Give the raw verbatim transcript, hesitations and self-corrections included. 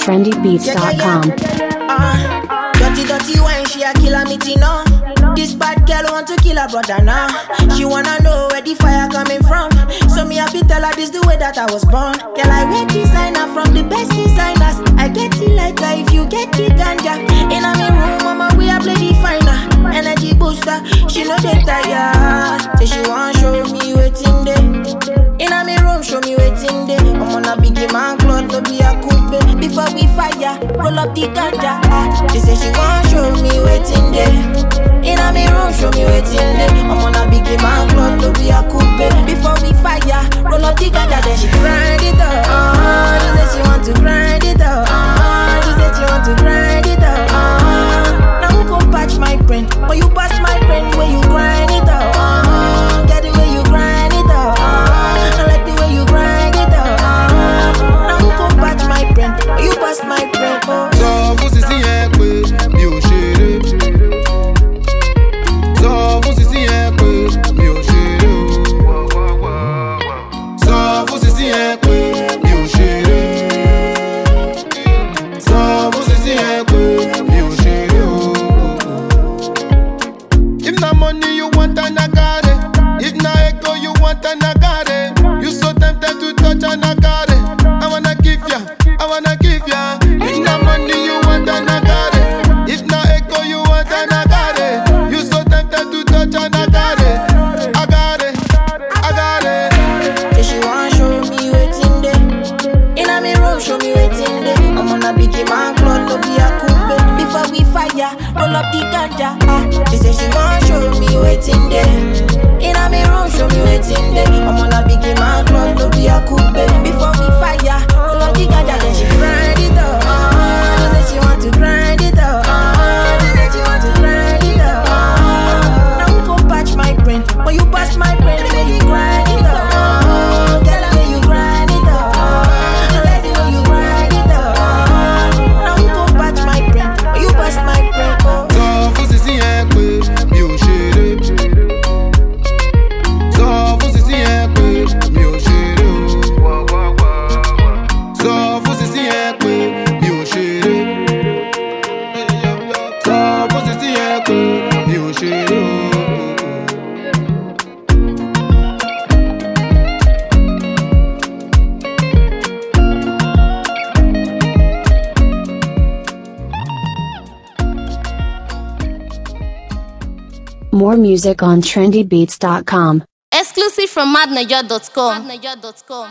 trendy beats dot com. Uh, dirty, dirty wine, she a killer me no. This bad girl want to kill her brother now. She wanna know where the fire coming from. So me happy tell her this the way that I was born. Girl, I wear designer from the best designers. I get it like her if you get the ganja. In a me room, mama, we a play the finer. Energy booster, she know they tired. Say she want show me waiting day. In a me room, show me waiting day. I'm on a biggie man cloth, no be a coupe. Before we fire, roll up the ganja. She say she want show me waiting day. In a me room, show me waiting day. I'm on a biggie man cloth, no be a coupe. Before we fire, roll up the ganja. Then she grind it up. Uh, she say she want to grind it up. Uh, she say she want to grind it up. Uh, now who gon' patch my brain? When you bust my brain, when you grind it up. Uh, get the way you grind it up. Uh, I like the way you grind it up. Uh, now who gon' patch my brain? When you bust my brain. Oh. Só você se é que meu cheiro. Só você se é que meu cheiro. Só você se é que meu cheiro. Só você se é que meu cheiro. If na money you want and I got it. If na ego you want and I got it. You so tempted to touch and I got it. I wanna give ya, I wanna give ya. If na money you want and I got it. If na ego you want and I got it. You so tempted to touch and I got it. I got it, I got it. Say she want show me waiting day. In a me room, show me waiting day. I'm on a biggie man cloth, no be a coupe. Before we fire, roll up the ganja. Ah, she say she want show me waiting day. In a me room, show me waiting day. I'm on a biggie man cloth, no be a coupe. Before we fire, roll up the ganja. Then she grind it up. Ah, she say she want to grind it up. Ah, she say she want to grind it up. Ah, now who gon' patch my brain? When you bust my brain, then you grind it up. Ah, get the way you grind it up. Ah, I like the way you grind it up. Ah, now who gon' patch my brain? When you bust my brain, oh. Só você se é que meu cheiro. Só você se é que meu cheiro. Só você se é que meu cheiro. Só você se é que meu cheiro. More music on trendy beats dot com. Exclusive from mad naija dot com.